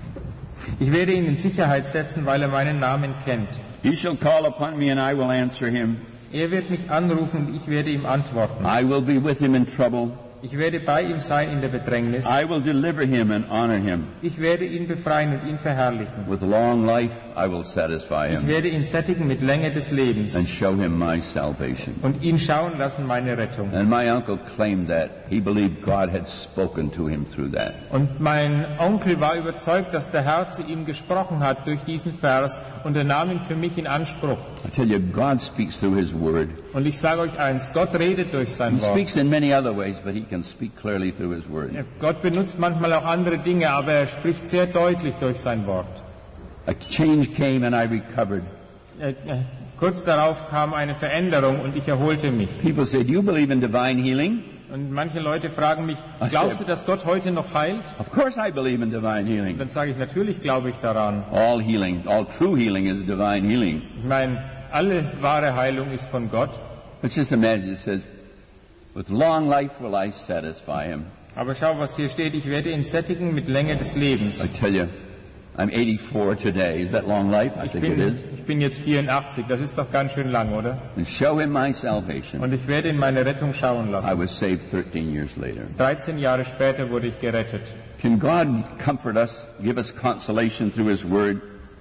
in Sicherheit setzen, weil er meinen Namen kennt. He shall call upon me and I will answer him. Er wird mich anrufen und ich werde ihm antworten. I will be with him in trouble. Ich werde bei ihm sein in der Bedrängnis. I will deliver him and honor him. Ich werde ihn befreien und ihn verherrlichen. With long life I will satisfy Ich him werde ihn sättigen mit Länge des Lebens and show him my salvation. und ihn schauen lassen meine Rettung. And my uncle claimed that. He believed God had spoken to him through that. Und mein Onkel war überzeugt, dass der Herr zu ihm gesprochen hat durch diesen Vers und er nahm ihn für mich in Anspruch. I tell you, God speaks through his word. Und ich sage euch eins, Gott redet durch sein He Wort. speaks in many other ways, but he can speak clearly through his word. Gott benutzt manchmal auch andere Dinge, aber er spricht sehr deutlich durch sein Wort. A change came and I recovered. Kurz darauf kam eine Veränderung und ich erholte mich. People say, do you believe in divine healing? Und manche Leute fragen mich, glaubst du, dass Gott heute noch heilt? Of course I believe in divine Und healing. dann sage ich, natürlich glaube ich daran. All healing, all true healing is divine healing. Ich meine, alle wahre Heilung ist von Gott. Let's just imagine it says, with long life will I satisfy him. Aber schau, was hier steht, ich werde ihn sättigen mit Länge des Lebens. I tell you, I'm 84 today. Is that long life? I think it is. Ich bin jetzt 84, das ist doch ganz schön lang, oder? And show him my salvation. Und ich werde in meine Rettung schauen I lassen. was saved 13 years later. 13 Jahre später wurde ich gerettet. Can God comfort us, give us consolation through his word?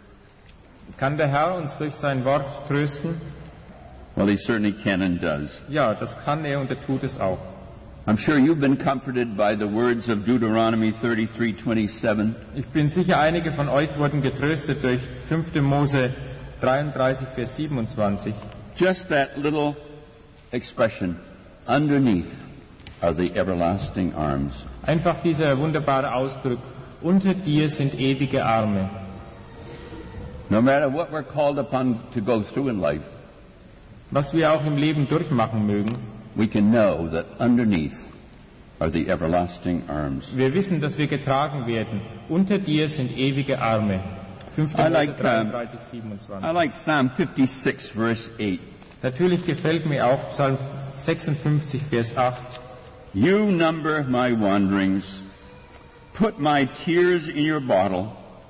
Kann der Herr uns durch sein Wort trösten? Well, he certainly can and does. Ja, das kann er und er tut es auch. I'm sure you've been comforted by the words of Deuteronomy 33:27. Ich bin sicher, einige von euch wurden getröstet durch 5. Mose 33, Vers 27. Just that little expression, underneath are the everlasting arms. Einfach dieser wunderbare Ausdruck, unter dir sind ewige Arme. No matter what we're called upon to go through in life, Was wir auch im Leben durchmachen mögen, we can know that underneath are the everlasting arms. wir wissen, dass wir getragen werden. Unter dir sind ewige Arme. 5. I Mose like, 33, I 27. like Psalm 56, verse 8. Natürlich gefällt mir auch Psalm 56, Vers 8. You number my wanderings, put my tears in your bottle.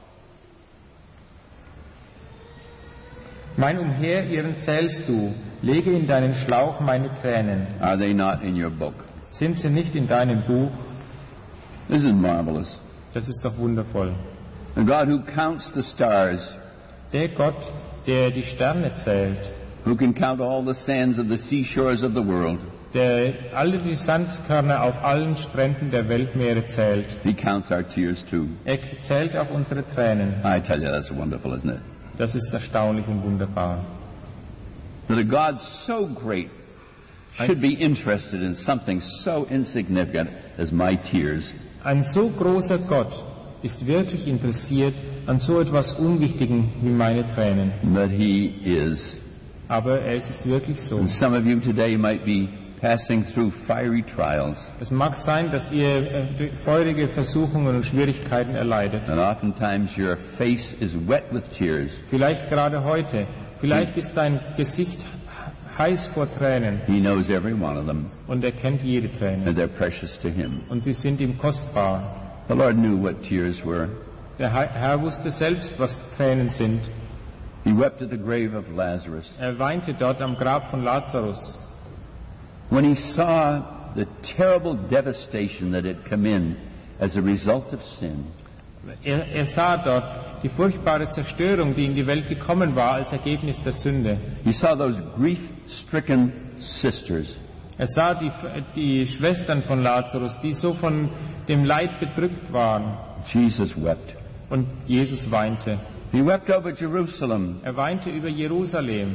Mein Umherirren zählst du, lege in deinen Schlauch meine Tränen. Are they not in your book? Sind sie nicht in deinem Buch? This is marvelous. Das ist doch wundervoll. The God who counts the stars, Der Gott, der die Sterne zählt, who can count all the sands of the seashores of the world, der alle die Sandkörner auf allen Stränden der Weltmeere zählt. he counts our tears too. Er zählt auch unsere Tränen. I tell you, that's wonderful, isn't it? Das ist erstaunlich und wunderbar. That a God so great should be interested in something so insignificant as my tears. Ein so großer Gott ist wirklich interessiert an so etwas Unwichtigem wie meine Tränen. But he is. Aber es ist wirklich so. And some of you today might be passing through fiery trials. Es mag sein, dass ihr feurige Versuchungen und Schwierigkeiten erleidet. And oftentimes your face is wet with tears. Vielleicht gerade heute. Vielleicht ist dein Gesicht heiß vor Tränen. He knows every one of them, Und er kennt jede Träne. and they're precious to him. Und sie sind ihm kostbar. The Lord knew what tears were. Der Herr wusste selbst, was Tränen sind. He wept at the grave of Lazarus. Er weinte dort am Grab von Lazarus. When he saw the terrible devastation that had come in as a result of sin, Er sah dort die furchtbare Zerstörung, die in die Welt gekommen war als Ergebnis der Sünde. he saw those grief-stricken sisters. Er sah die Schwestern von Lazarus, die so von dem Leid bedrückt waren. Jesus wept. Und Jesus weinte. He wept over Jerusalem. Er weinte über Jerusalem.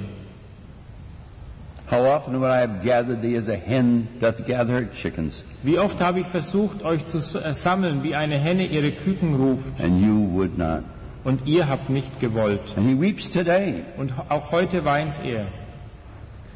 How often would I have gathered thee as a hen doth gather her chickens, Wie oft habe ich versucht, euch zu sammeln, wie eine Henne ihre Küken ruft, and you would not. und ihr habt nicht gewollt. And he weeps today. Und auch heute weint er.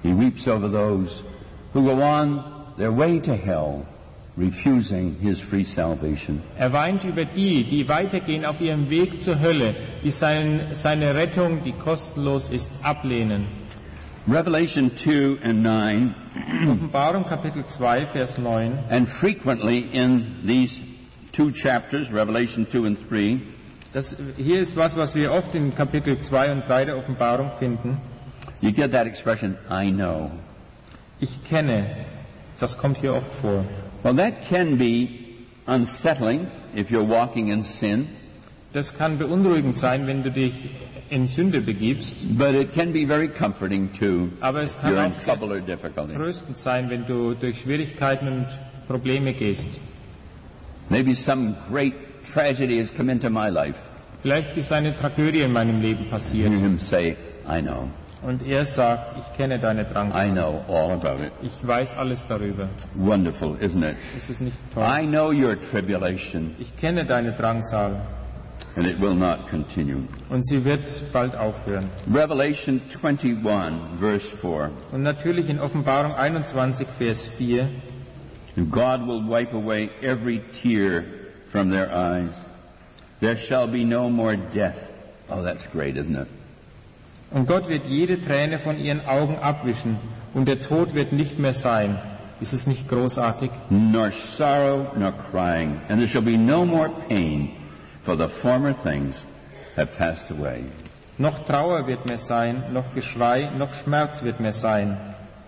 He weeps over those who go on their way to hell, refusing his free salvation. Er weint über die weitergehen auf ihrem Weg zur Hölle, die seine Rettung, die kostenlos ist, ablehnen. Revelation 2 and 9, Offenbarung Kapitel 2, Vers 9. and frequently in these two chapters, Revelation 2 and 3, Hier ist was wir oft in Kapitel 2 und 3 der Offenbarung finden. you get that expression, I know. Ich kenne. Das kommt hier oft vor. Well, that can be unsettling if you're walking in sin, Das kann beunruhigend sein, wenn du dich in Sünde begibst, but it can be very comforting too. aber es kann You're in auch sehr trouble or difficulty. tröstend sein, wenn du durch Schwierigkeiten und Probleme gehst. Maybe some great tragedy has come into my life. Vielleicht ist eine Tragödie in meinem Leben passiert Hear him say, I know. und er sagt, ich kenne deine I Drangsal. know all about it. Ich weiß alles darüber. Wonderful, isn't it? Ist es nicht toll? I know your tribulation, Ich kenne deine Drangsal and it will not continue. und sie wird bald aufhören. Revelation 21, verse 4. Und natürlich in Offenbarung 21, Vers 4, God will wipe away every tear from their eyes. There shall be no more death. Oh, that's great, isn't it? und Gott wird jede Träne von ihren Augen abwischen und der Tod wird nicht mehr sein. Ist es nicht großartig? Nor sorrow, nor crying. And there shall be no more pain, for the former things have passed away. Noch Trauer wird mehr sein, noch Geschrei, noch Schmerz wird mehr sein.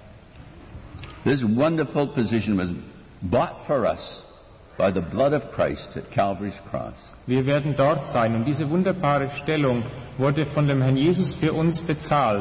This wonderful position was bought for us by the blood of Christ at Calvary's cross. Wir werden dort sein und diese wunderbare Stellung wurde von dem Herrn Jesus für uns bezahlt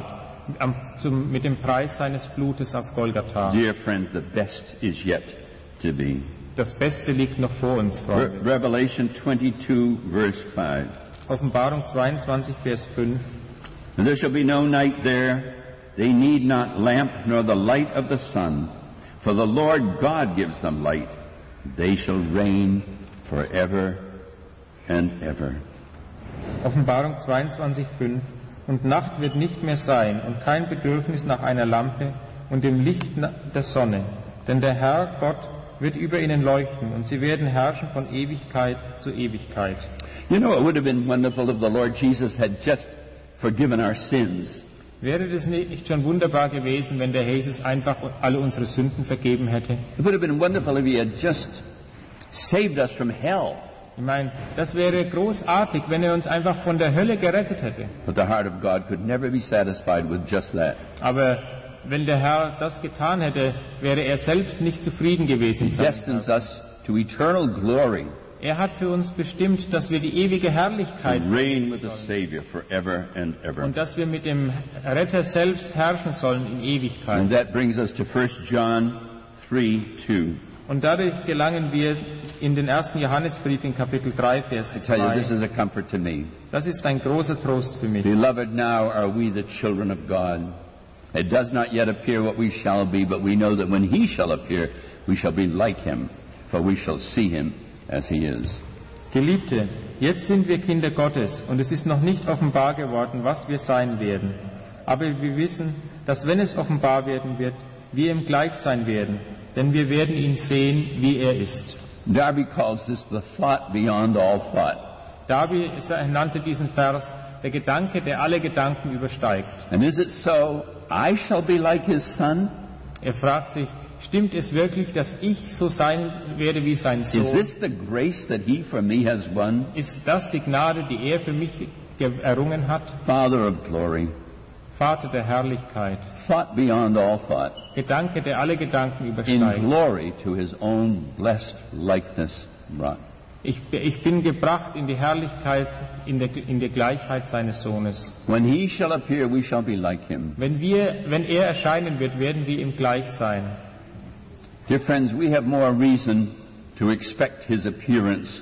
mit dem Preis seines Blutes auf Golgatha. Dear friends, the best is yet to be. Das Beste liegt noch vor uns, Freunde. Revelation 22, verse 5. Offenbarung 22, Vers 5. And there shall be no night there. They need not lamp nor the light of the sun, for the Lord God gives them light. They shall reign forever and ever. Offenbarung 22, 5. Und Nacht wird nicht mehr sein und kein Bedürfnis nach einer Lampe und dem Licht der Sonne. Denn der Herr Gott wird über ihnen leuchten und sie werden herrschen von Ewigkeit zu Ewigkeit. You know, it would have been wonderful if the Lord Jesus had just forgiven our sins. Wäre das nicht schon wunderbar gewesen, wenn der Herr Jesus einfach alle unsere Sünden vergeben hätte? It would have been wonderful if he had just saved us from hell. Ich meine, das wäre großartig, wenn er uns einfach von der Hölle gerettet hätte. But the heart of God could never be satisfied with just that. Aber wenn der Herr das getan hätte, wäre er selbst nicht zufrieden gewesen. He destines us to eternal glory, Er hat für uns bestimmt, dass wir die ewige Herrlichkeit to reign with the Savior forever and ever. und dass wir mit dem Retter selbst herrschen sollen in And Ewigkeit. that brings us to 1 John 3:2. Und dadurch gelangen wir in den 1. Johannesbrief in Kapitel 3, Vers I tell you, this 2. is a comfort to me. Das ist ein großer Trost für mich. Beloved, now are we the children of God. It does not yet appear what we shall be, but we know that when he shall appear, we shall be like him, for we shall see him as he is. Geliebte, jetzt sind wir Kinder Gottes und es ist noch nicht offenbar geworden, was wir sein werden. Aber wir wissen, dass wenn es offenbar werden wird, wir ihm gleich sein werden, denn wir werden ihn sehen, wie er ist. Darby calls this the thought beyond all thought. Darby nannte diesen Vers der Gedanke, der alle Gedanken übersteigt. And is it so, I shall be like his son? Er fragt sich, stimmt es wirklich, dass ich so sein werde wie sein Is Sohn? this the grace that he for me has won? Ist das die Gnade, die er für mich errungen hat? Father of glory, Vater der Herrlichkeit, thought beyond all thought, Gedanke, der alle Gedanken in übersteigt. glory to his own blessed likeness brought. Ich bin gebracht in die Herrlichkeit, in der Gleichheit seines Sohnes. When he shall appear, we shall be like him. Wenn er erscheinen wird, werden wir ihm gleich sein. Dear friends, we have more reason to expect his appearance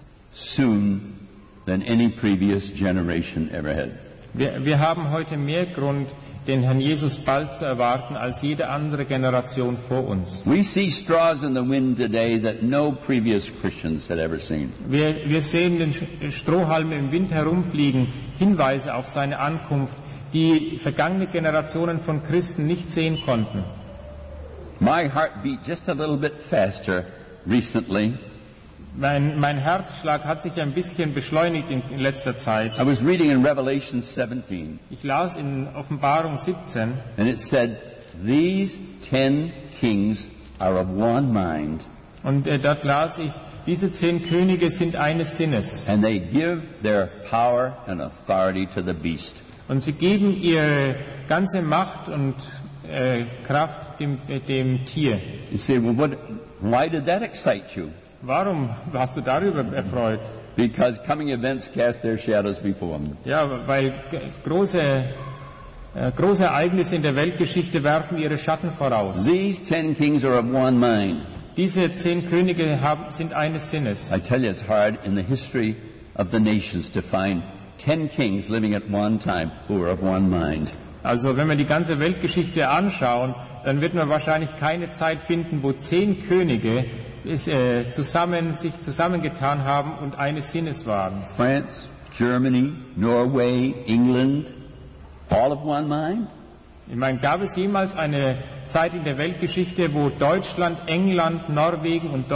soon than any previous generation ever had. Wir haben heute mehr Grund, den Herrn Jesus bald zu erwarten, als jede andere Generation vor uns. We see straws in the wind today that no previous Christians had ever seen. Wir sehen den Strohhalm im Wind herumfliegen, Hinweise auf seine Ankunft, die vergangene Generationen von Christen nicht sehen konnten. My heart beat just a little bit faster recently. Mein Herzschlag hat sich ein bisschen beschleunigt in letzter Zeit. I was reading in Revelation 17, Ich las in Offenbarung 17, and it said, "These 10 kings are of one mind, und dort las ich, diese 10 Könige sind eines Sinnes. and they give their power and authority to the beast." Und sie geben ihre ganze Macht und Kraft dem Tier. You say, well, why did that excite you? Warum warst du darüber erfreut? Because coming events cast their shadows before them. Ja, weil große Ereignisse in der Weltgeschichte werfen ihre Schatten voraus. These 10 kings are of one mind. Diese 10 Könige sind eines Sinnes. I tell you, it's hard in the history of the nations to find 10 kings living at one time who are of one mind. Also wenn wir die ganze Weltgeschichte anschauen, dann wird man wahrscheinlich keine Zeit finden, wo 10 Könige sich zusammengetan haben und eines Sinnes waren. France, Germany, Norway, England, all of one mind? Ich meine, gab es jemals eine Zeit in der Weltgeschichte, wo Deutschland, England, Norwegen und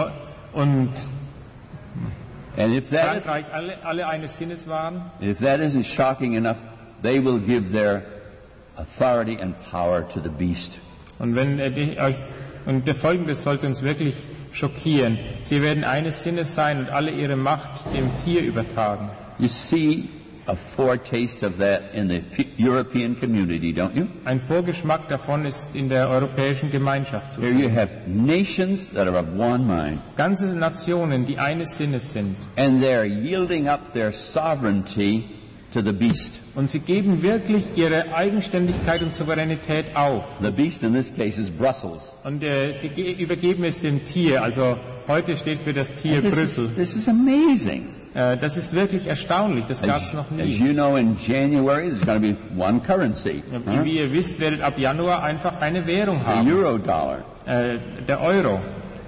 And if that Frankreich alle eines Sinnes waren? isn't shocking enough, they will give their authority and power to the beast. Und Folgendes sollte uns wirklich schockieren. Sie werden eines Sinnes sein und alle ihre Macht dem Tier übertragen. You see a foretaste of that in the European community, don't you? Ein Vorgeschmack davon ist in der europäischen Gemeinschaft zu Here you sehen. have nations that are of one mind, Ganze Nationen, die eines Sinnes sind. and they're yielding up their sovereignty to the beast. Und sie geben wirklich ihre Eigenständigkeit und Souveränität auf. The beast in this case is Brussels. Und sie übergeben es dem Tier. Also heute steht für das Tier Brüssel. This is amazing. Das ist wirklich erstaunlich. Das gab es noch As nie. you know, in January there's going to be one currency, Wie ihr wisst, werdet ab Januar einfach eine Währung the haben. Eurodollar. Der Euro.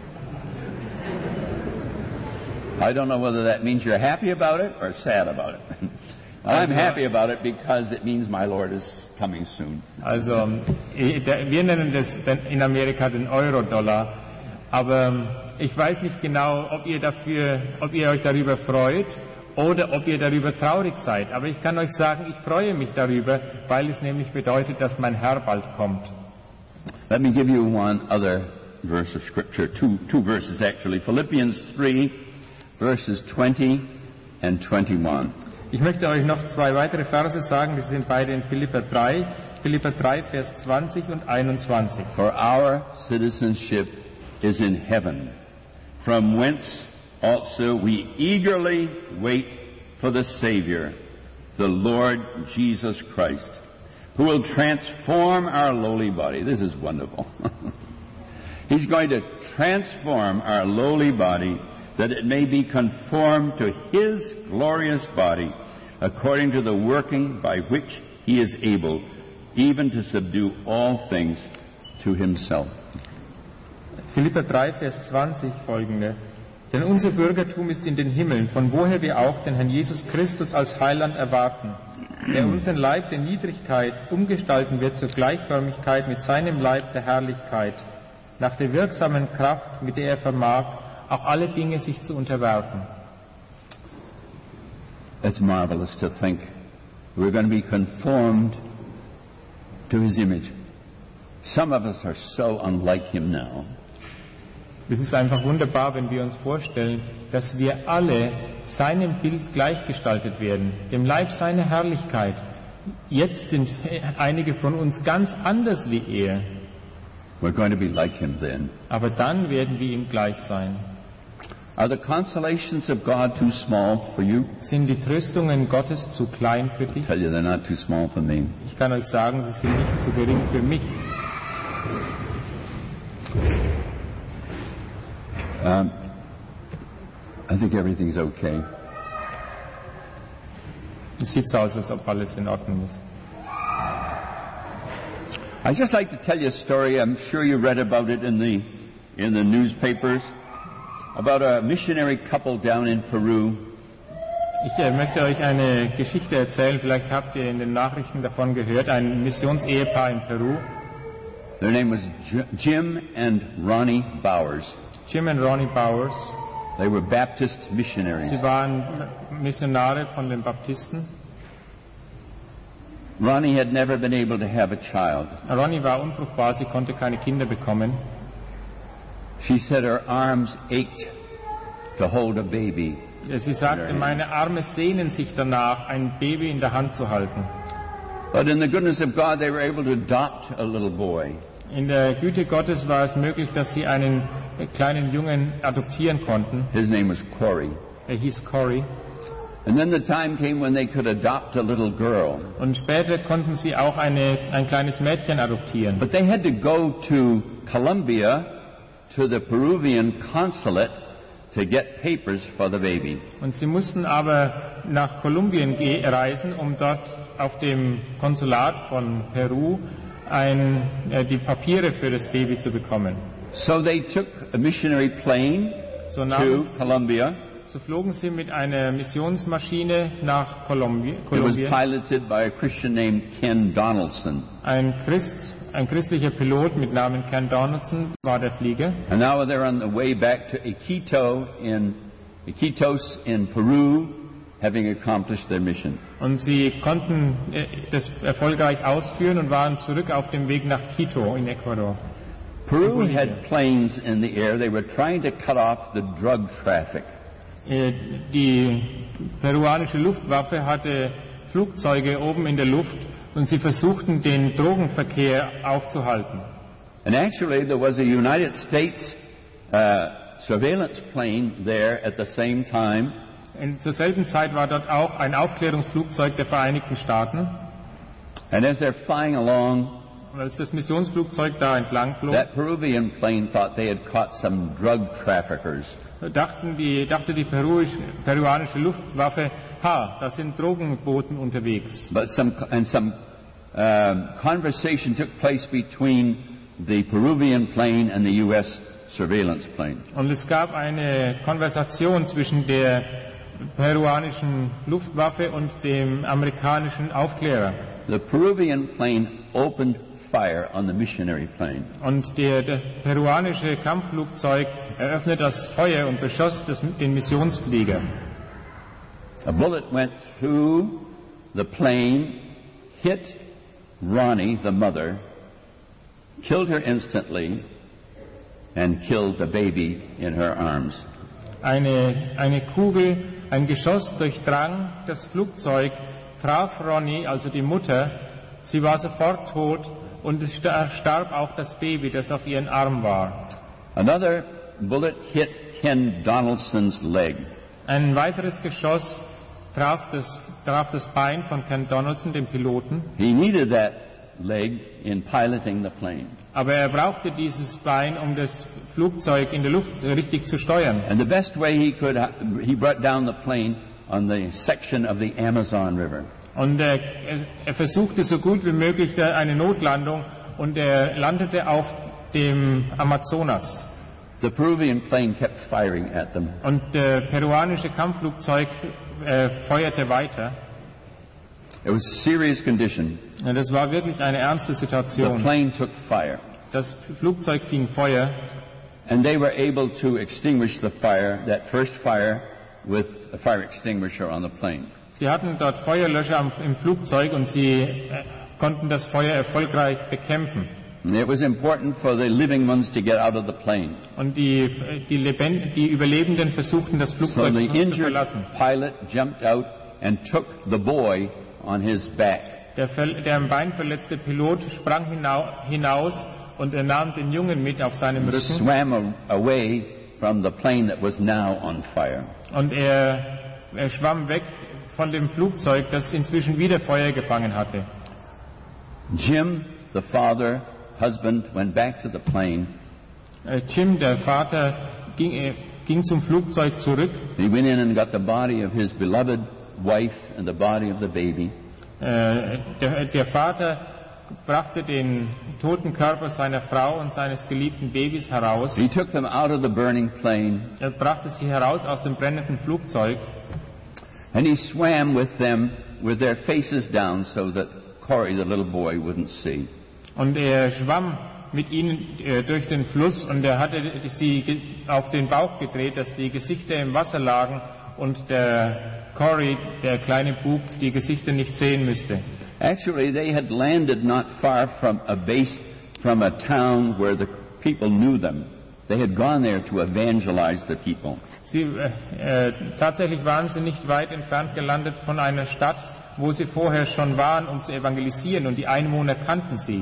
I don't know whether that means you're happy about it or sad about it. I'm happy about it because it means my Lord is coming soon. Also wir nennen das in Amerika den Euro-Dollar. Aber ich weiß nicht genau, ob ihr euch darüber freut oder ob ihr darüber traurig seid. Aber ich kann euch sagen, ich freue mich darüber, weil es nämlich bedeutet, dass mein Herr bald kommt. Let me give you one other verse of Scripture, two verses actually. Philippians 3, verses 20 and 21. Ich möchte euch noch 2 weitere Verse sagen, die sind beide in Philipper 3, Vers 20 und 21. For our citizenship is in heaven, from whence also we eagerly wait for the Savior, the Lord Jesus Christ, who will transform our lowly body. This is wonderful. He's going to transform our lowly body that it may be conformed to His glorious body, according to the working by which He is able even to subdue all things to Himself. Philipper 3, Vers 20 folgende. Denn unser Bürgertum ist in den Himmeln, von woher wir auch den Herrn Jesus Christus als Heiland erwarten, der unseren Leib der Niedrigkeit umgestalten wird zur Gleichförmigkeit mit seinem Leib der Herrlichkeit, nach der wirksamen Kraft, mit der er vermag, auch alle Dinge sich zu unterwerfen. It's marvelous to think we're going to be conformed to His image. Some of us are so unlike Him now. Es ist einfach wunderbar, wenn wir uns vorstellen, dass wir alle seinem Bild gleichgestaltet werden, dem Leib seiner Herrlichkeit. Jetzt sind einige von uns ganz anders wie er. We're going to be like Him then. Aber dann werden wir ihm gleich sein. Are the consolations of God too small for you? Sind die Tröstungen Gottes zu klein für dich? I tell you, they're not too small for me. Ich kann euch sagen, sie sind nicht zu gering für mich. I think everything's okay. Es sieht so aus, als ob alles in Ordnung ist. I'd just like to tell you a story. I'm sure you read about it in the newspapers, about a missionary couple down in Peru. Ich möchte euch eine Geschichte erzählen, vielleicht habt ihr in den Nachrichten davon gehört, ein Missionsehepaar in Peru. Their name was Jim and Ronnie Bowers. Jim und Ronnie Bowers. They were Baptist missionaries. Sie waren Missionare von den Baptisten. Ronnie had never been able to have a child. Ronnie war unfruchtbar, sie konnte keine Kinder bekommen. She said her arms ached to hold a baby. Sie sagte, meine Arme sehnen sich danach, ein Baby in der Hand zu halten. But in the goodness of God, they were able to adopt a little boy. In der Güte Gottes war es möglich, dass sie einen kleinen Jungen adoptieren konnten. His name was Corey. Er hieß Corey. And then the time came when they could adopt a little girl. Und später konnten sie auch ein kleines Mädchen adoptieren. But they had to go to Colombia, to the Peruvian consulate, to get papers for the baby. Und sie mussten aber nach Kolumbien reisen, um dort auf dem Konsulat von Peru die Papiere für das Baby zu bekommen. So they took a missionary plane to Colombia. So flogen sie mit einer Missionsmaschine nach Kolumbien. It was piloted by a Christian named Ken Donaldson. Ein christlicher Pilot mit Namen Ken Donaldson war der Flieger. And now they're on the way back to Iquitos in Peru, having accomplished their mission. Und sie konnten das erfolgreich ausführen und waren zurück auf dem Weg nach Quito in Ecuador. Peru had planes in the air. They were trying to cut off the drug traffic. Die peruanische Luftwaffe hatte Flugzeuge oben in der Luft und sie versuchten, den Drogenverkehr aufzuhalten. And actually there was a United States surveillance plane there at the same time. Zur selben Zeit war dort auch ein Aufklärungsflugzeug der Vereinigten Staaten. And as they're flying along, und als das Missionsflugzeug da entlang flog, that Peruvian plane thought they had caught some drug traffickers. dachte die peruanische Luftwaffe, da sind Drogenboten unterwegs. But some conversation took place between the Peruvian plane and the U.S. surveillance plane. Und es gab eine Konversation zwischen der peruanischen Luftwaffe und dem amerikanischen Aufklärer. The Peruvian plane opened fire on the missionary plane. Und das peruanische Kampfflugzeug eröffnete das Feuer und beschoss den Missionsflieger. A bullet went through the plane, hit Ronnie, the mother, killed her instantly, and killed the baby in her arms. Eine Kugel, ein Geschoss durchdrang das Flugzeug, traf Ronnie, also die Mutter. Sie war sofort tot und es starb auch das Baby, das auf ihren Arm war. Another bullet hit Ken Donaldson's leg. Ein weiteres Geschoss traf das Bein von Ken Donaldson, dem Piloten. He needed that leg in piloting the plane. Aber er brauchte dieses Bein, um das Flugzeug in der Luft richtig zu steuern. And the best way he brought down the plane on the section of the Amazon River. Und er versuchte so gut wie möglich eine Notlandung und er landete auf dem Amazonas. The Peruvian plane kept firing at them. Und der peruanische Kampfflugzeug feuerte weiter. It was a serious condition. Ja, das war wirklich eine ernste Situation. The plane took fire. Das Flugzeug fing Feuer. And they were able to extinguish the fire, that first fire, with a fire extinguisher on the plane. Sie hatten dort Feuerlöscher im Flugzeug und sie konnten das Feuer erfolgreich bekämpfen. It was important for the living ones to get out of the plane. Und die Überlebenden versuchten, das Flugzeug so the zu injured verlassen. Pilot jumped out and took the boy on his back. Der am Bein verletzte Pilot sprang hinaus und er nahm den Jungen mit auf seinem Rücken. Swam away from the plane that was now on fire. Und er schwamm weg von dem Flugzeug, das inzwischen wieder Feuer gefangen hatte. Jim, the father, husband, went back to the plane. Jim, der Vater, ging zum Flugzeug zurück. He went in and got the body of his beloved wife and the body of the baby. Der Vater brachte den toten Körper seiner Frau und seines geliebten Babys heraus. He took them out of the burning plane. Er brachte sie heraus aus dem brennenden Flugzeug. And he swam with them with their faces down so that Corey, the little boy, wouldn't see. Und er schwamm mit ihnen durch den Fluss und er hatte sie auf den Bauch gedreht, dass die Gesichter im Wasser lagen und der Corey, der kleine Bub, die Gesichter nicht sehen müsste. Actually, they had landed not far from a base, from a town where the people knew them. They had gone there to evangelize the people. Tatsächlich waren sie nicht weit entfernt gelandet von einer Stadt, wo sie vorher schon waren, um zu evangelisieren, und die Einwohner kannten sie.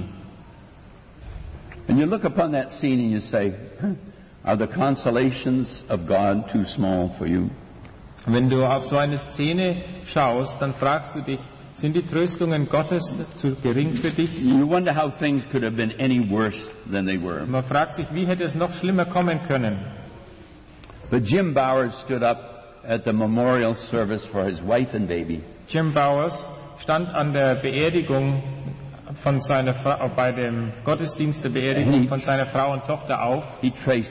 And you look upon that scene and you say, are the consolations of God too small for you? Wenn du auf so eine Szene schaust, dann fragst du dich, sind die Tröstungen Gottes zu gering für dich? You wonder how things could have been any worse than they were. Man fragt sich, wie hätte es noch schlimmer kommen können? But Jim Bowers stood up at the memorial service for his wife and baby. Jim Bowers stand an der Beerdigung von seiner Frau, bei dem Gottesdienst der Beerdigung von seiner Frau und Tochter auf. He traced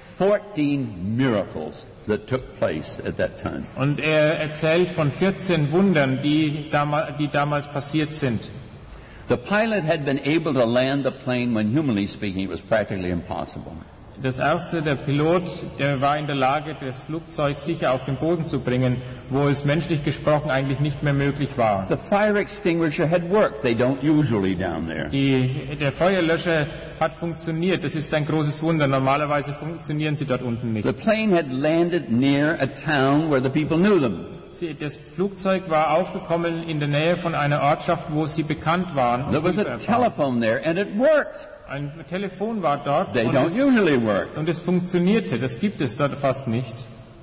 14 miracles that took place at that time. Und er erzählt von 14 Wundern, die damals passiert sind. The pilot had been able to land the plane when, humanly speaking, it was practically impossible. Das erste, der Pilot, der war in der Lage, das Flugzeug sicher auf den Boden zu bringen, wo es menschlich gesprochen eigentlich nicht mehr möglich war. The fire extinguisher had worked. They don't usually down there. Der Feuerlöscher hat funktioniert. Das ist ein großes Wunder. Normalerweise funktionieren sie dort unten nicht. The plane had landed near a town where the people knew them. Das Flugzeug war aufgekommen in der Nähe von einer Ortschaft, wo sie bekannt waren. There was a telephone there and it worked. Ein Telefon war dort They don't usually work. und es funktionierte. Das gibt es dort fast nicht.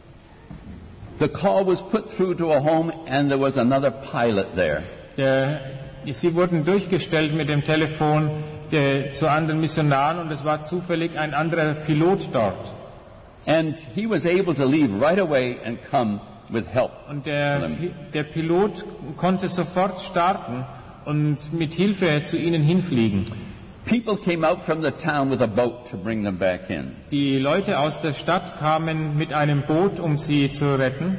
The call was put through to a home and there was another pilot there. Sie wurden durchgestellt mit dem Telefon zu anderen Missionaren und es war zufällig ein anderer Pilot dort. And he was able to leave right away and come with help. Und der Pilot konnte sofort starten und mit Hilfe zu ihnen hinfliegen. People came out from the town with a boat to bring them back in. Die Leute aus der Stadt kamen mit einem Boot, um sie zu retten.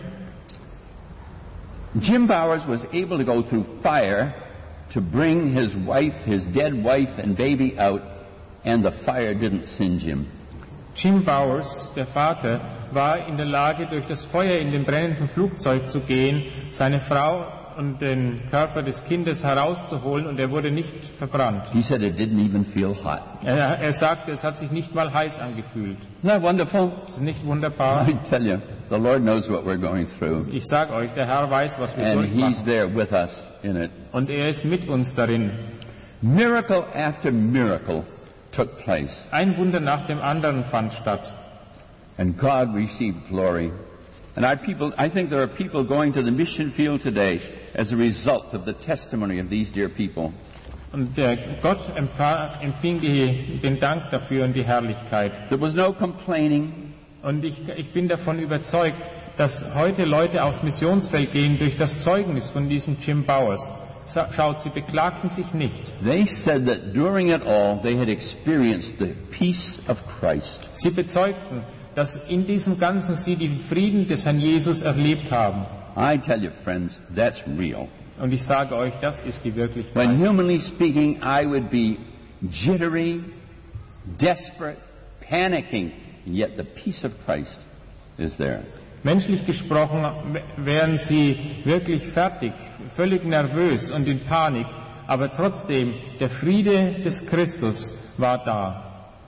Jim Bowers was able to go through fire to bring his wife, his dead wife and baby out, and the fire didn't singe him. Jim Bowers, der Vater, war in der Lage, durch das Feuer in dem brennenden Flugzeug zu gehen, seine Frau und den Körper des Kindes herauszuholen, und er wurde nicht verbrannt. He said it didn't even feel hot. Er sagte, es hat sich nicht mal heiß angefühlt. Isn't that wonderful? Das ist nicht wunderbar? I tell you, the Lord knows what we're going through. Ich sage euch, der Herr weiß, was wir And durchmachen. He's there with us in it. Und er ist mit uns darin. Miracle after miracle took place. Ein Wunder nach dem anderen fand statt. And God received glory. And our people, I think there are people going to the mission field today as a result of the testimony of these dear people. Und Gott empfing den Dank dafür und die Herrlichkeit. There was no complaining. Und ich bin davon überzeugt, dass heute Leute aufs Missionsfeld gehen durch das Zeugnis von diesem Jim Bowers. Schaut, sie beklagten sich nicht. They said that during it all they had experienced the peace of Christ. Sie bezeugten, dass in diesem Ganzen sie den Frieden des Herrn Jesus erlebt haben. I tell you, friends, that's real. Und ich sage euch, das ist die Wirklichkeit. When humanly speaking, I would be jittery, desperate, panicking, and yet the peace of Christ is there. Menschlich gesprochen wären sie wirklich fertig, völlig nervös und in Panik, aber trotzdem, der Friede des Christus war da.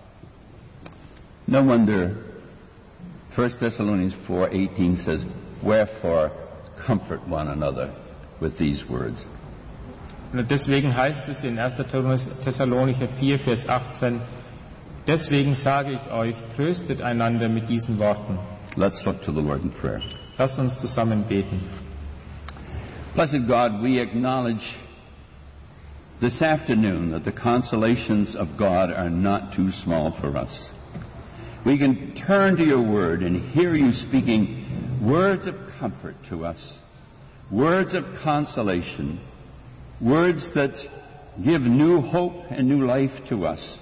No wonder 1 Thessalonians 4:18 says, "Wherefore comfort one another with these words." Und deswegen heißt es in 1. Thessalonicher 4, Vers 18, deswegen sage ich euch, tröstet einander mit diesen Worten. Let's look to the Lord in prayer. Lasst uns zusammen beten. Blessed God, we acknowledge this afternoon that the consolations of God are not too small for us. We can turn to your word and hear you speaking words of comfort to us, words of consolation, words that give new hope and new life to us.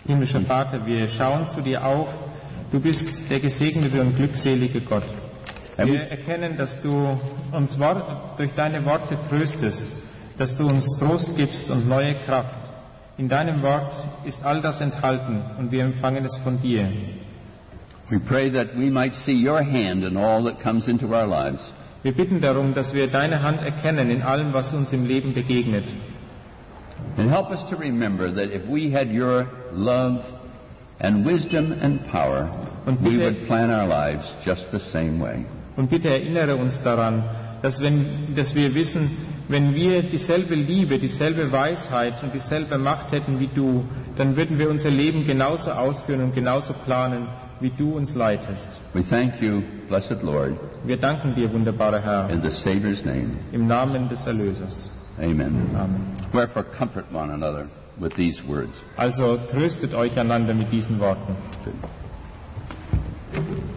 Himmlischer Vater, wir schauen zu dir auf. Du bist der gesegnete und glückselige Gott. Wir erkennen, dass du uns durch deine Worte tröstest, dass du uns Trost gibst und neue Kraft. In deinem Wort ist all das enthalten und wir empfangen es von dir. We pray that we might see your hand in all that comes into our lives. Wir bitten darum, dass wir deine Hand erkennen in allem, was uns im Leben begegnet. And help us to remember that if we had your love and wisdom and power, we would plan our lives just the same way. Und bitte erinnere uns daran, dass wir wissen, wenn wir dieselbe Liebe, dieselbe Weisheit und dieselbe Macht hätten wie du, dann würden wir unser Leben genauso ausführen und genauso planen, wie du uns leitest. We thank you, blessed Lord, Wir danken dir, wunderbarer Herr, in the Savior's name. im Namen des Erlösers. Amen. Amen. Wherefore comfort one another with these words. Also tröstet euch einander mit diesen Worten. Good.